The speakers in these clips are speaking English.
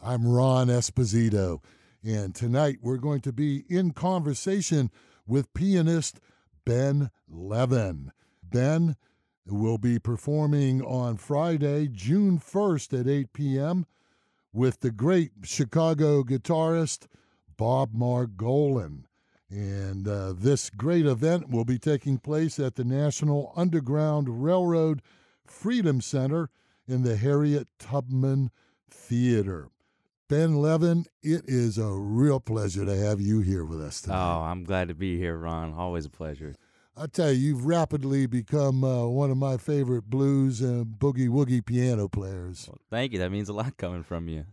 I'm Ron Esposito, and tonight we're going to be in conversation with pianist Ben Levin. Ben will be performing on Friday, June 1st at 8 p.m. with the great Chicago guitarist Bob Margolin. And this great event will be taking place at the National Underground Railroad Freedom Center in the Harriet Tubman Theater. Ben Levin, it is a real pleasure to have you here with us tonight. Oh, I'm glad to be here, Ron. Always a pleasure. I tell you, you've rapidly become one of my favorite blues and boogie-woogie piano players. Well, thank you. That means a lot coming from you.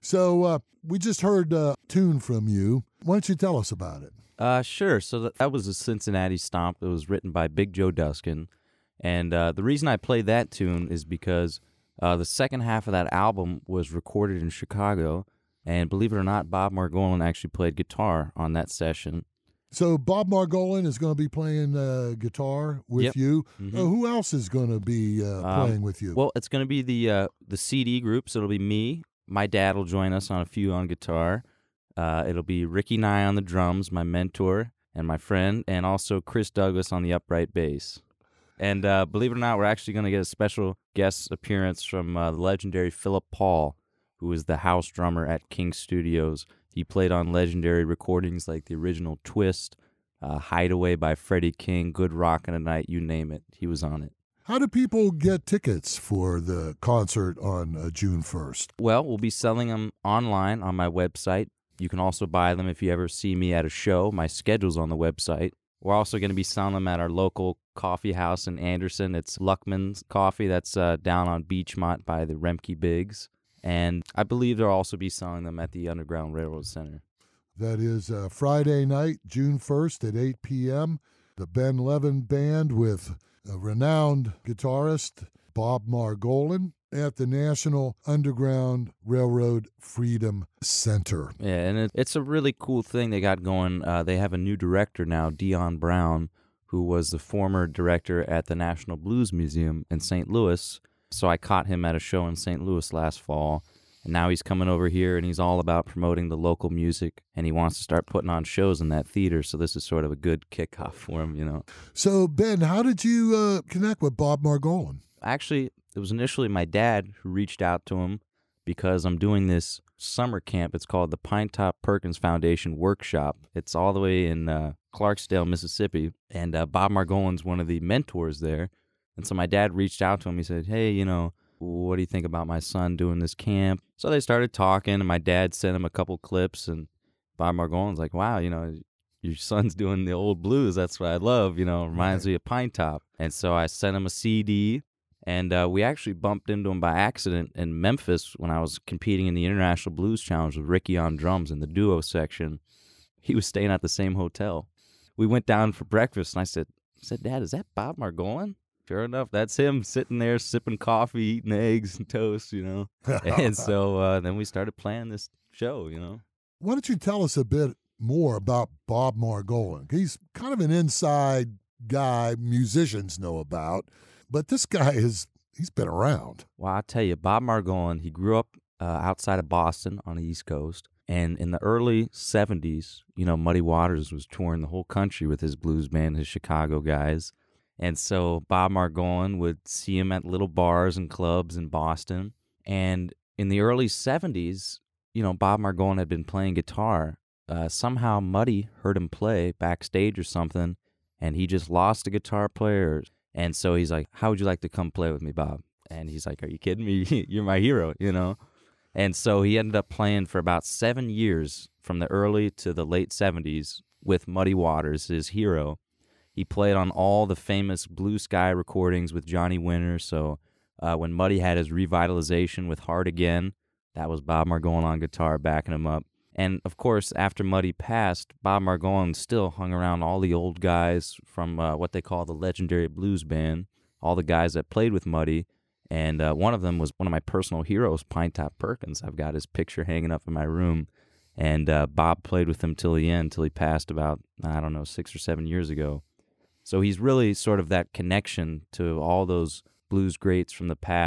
So we just heard a tune from you. Why don't you tell us about it? Sure. So that was a Cincinnati Stomp. It was written by Big Joe Duskin. And the reason I played that tune is because the second half of that album was recorded in Chicago, and believe it or not, Bob Margolin actually played guitar on that session. So Bob Margolin is going to be playing guitar with you. Mm-hmm. Who else is going to be playing with you? Well, it's going to be the CD group, so it'll be me. My dad will join us on a few on guitar. It'll be Ricky Nye on the drums, my mentor and my friend, and also Chris Douglas on the upright bass. And believe it or not, we're actually going to get a special guest appearance from the legendary Philip Paul, who was the house drummer at King Studios. He played on legendary recordings like the original Twist, Hideaway by Freddie King, Good Rockin' Tonight, you name it. He was on it. How do people get tickets for the concert on June 1st? Well, we'll be selling them online on my website. You can also buy them if you ever see me at a show. My schedule's on the website. We're also going to be selling them at our local coffee house in Anderson. It's Luckman's Coffee. That's down on Beachmont by the Remke Biggs. And I believe they'll also be selling them at the Underground Railroad Center. That is Friday night, June 1st at 8 p.m. The Ben Levin Band with a renowned guitarist, Bob Margolin, at the National Underground Railroad Freedom Center. Yeah, and it's a really cool thing they got going. They have a new director now, Dion Brown, who was the former director at the National Blues Museum in St. Louis. So I caught him at a show in St. Louis last fall, and now he's coming over here, and he's all about promoting the local music, and he wants to start putting on shows in that theater, so this is sort of a good kickoff for him, you know. So, Ben, how did you connect with Bob Margolin? Actually, it was initially my dad who reached out to him because I'm doing this summer camp. It's called the Pinetop Perkins Foundation Workshop. It's all the way in Clarksdale, Mississippi, and Bob Margolin's one of the mentors there. And so my dad reached out to him. He said, hey, you know, what do you think about my son doing this camp? So they started talking, and my dad sent him a couple clips, and Bob Margolin's like, wow, you know, your son's doing the old blues. That's what I love, you know, reminds me of Pinetop. And so I sent him a CD, and we actually bumped into him by accident in Memphis when I was competing in the International Blues Challenge with Ricky on drums in the duo section. He was staying at the same hotel. We went down for breakfast, and I said, Dad, is that Bob Margolin? Sure enough, that's him sitting there sipping coffee, eating eggs and toast, you know. And so then we started playing this show, you know. Why don't you tell us a bit more about Bob Margolin? He's kind of an inside guy musicians know about, but this guy he's been around. Well, I'll tell you, Bob Margolin, he grew up outside of Boston on the East Coast. And in the early 70s, you know, Muddy Waters was touring the whole country with his blues band, his Chicago guys. And so Bob Margolin would see him at little bars and clubs in Boston. And in the early 70s, you know, Bob Margolin had been playing guitar. Somehow Muddy heard him play backstage or something, and he just lost a guitar player. And so he's like, how would you like to come play with me, Bob? And he's like, are you kidding me? You're my hero, you know? And so he ended up playing for about 7 years from the early to the late 70s with Muddy Waters, his hero. He played on all the famous Blue Sky recordings with Johnny Winter. So when Muddy had his revitalization with Hard Again, that was Bob Margolin on guitar backing him up. And, of course, after Muddy passed, Bob Margolin still hung around all the old guys from what they call the legendary blues band, all the guys that played with Muddy. And one of them was one of my personal heroes, Pinetop Perkins. I've got his picture hanging up in my room. And Bob played with him till the end, till he passed about, 6 or 7 years ago. So he's really sort of that connection to all those blues greats from the past.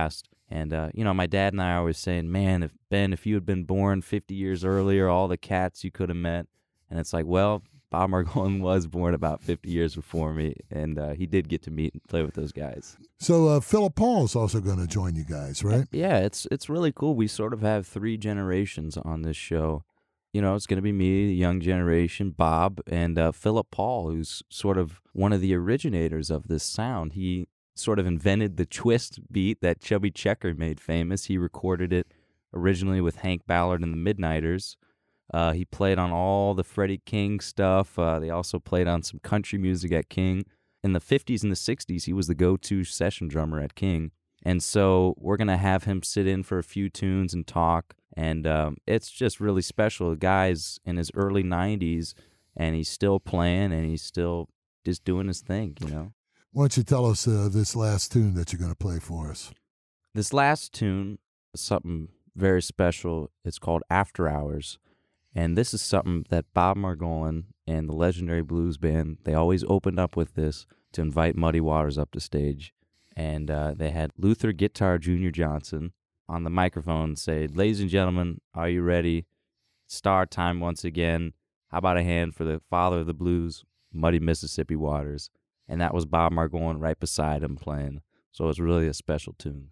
And, my dad and I are always saying, man, if you had been born 50 years earlier, all the cats you could have met. And it's like, well, Bob Margolin was born about 50 years before me, and he did get to meet and play with those guys. So Philip Paul is also going to join you guys, right? Yeah, it's really cool. We sort of have 3 generations on this show. It's going to be me, the young generation, Bob, and Philip Paul, who's sort of one of the originators of this sound. He sort of invented the twist beat that Chubby Checker made famous. He recorded it originally with Hank Ballard and the Midnighters. He played on all the Freddie King stuff. They also played on some country music at King. In the 50s and the 60s, he was the go-to session drummer at King. And so we're going to have him sit in for a few tunes and talk. And it's just really special. The guy's in his early 90s, and he's still playing, and he's still just doing his thing, Why don't you tell us this last tune that you're going to play for us? This last tune is something very special. It's called After Hours. And this is something that Bob Margolin and the legendary blues band, they always opened up with this to invite Muddy Waters up to stage. And they had Luther Guitar Jr. Johnson on the microphone say, ladies and gentlemen, are you ready? Star time once again. How about a hand for the father of the blues, Muddy Mississippi Waters? And that was Bob Margolin right beside him playing. So it's really a special tune.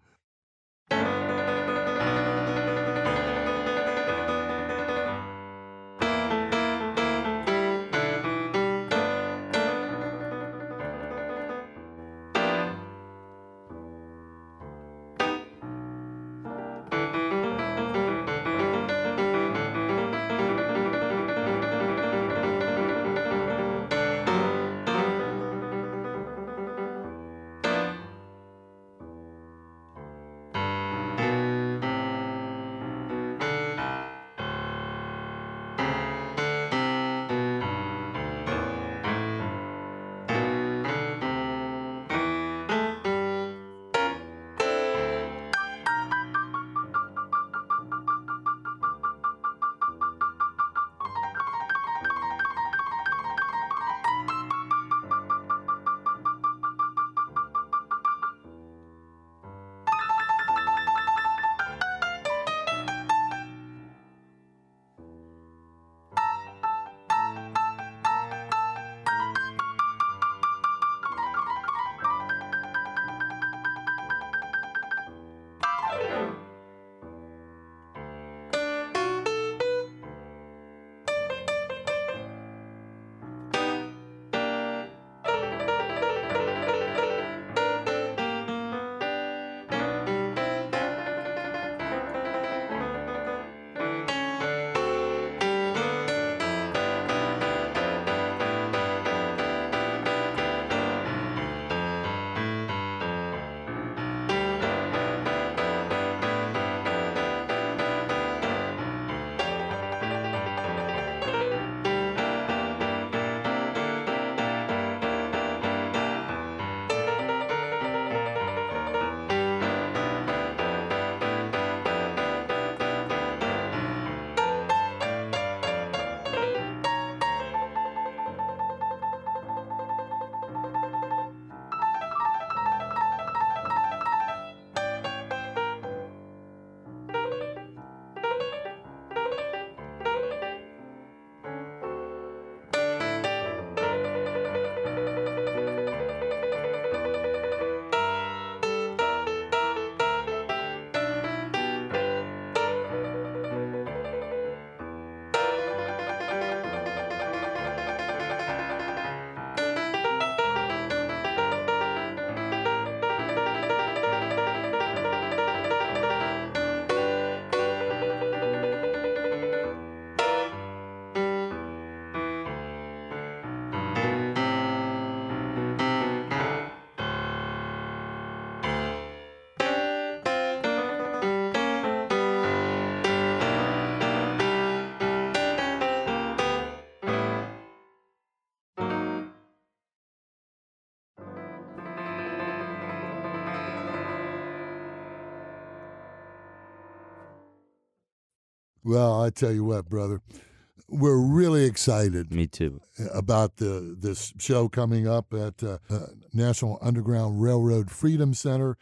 Well, I tell you what, brother, we're really excited. Me too. About this show coming up at National Underground Railroad Freedom Center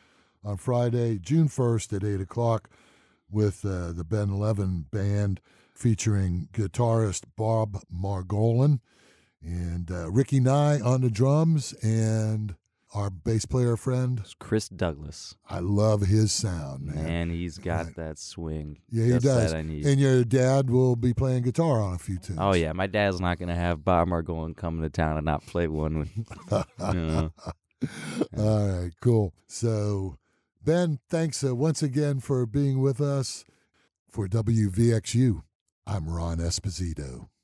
on Friday, June 1st at 8 o'clock with the Ben Levin Band featuring guitarist Bob Margolin and Ricky Nye on the drums and our bass player friend. It's Chris Douglas. I love his sound, man. Man, he's got that swing. Yeah, he Just does. that I need. And your dad will be playing guitar on a few tunes. Oh, yeah. My dad's not going to have Bob Margolin come to town and not play one. All right, cool. So, Ben, thanks once again for being with us. For WVXU, I'm Ron Esposito.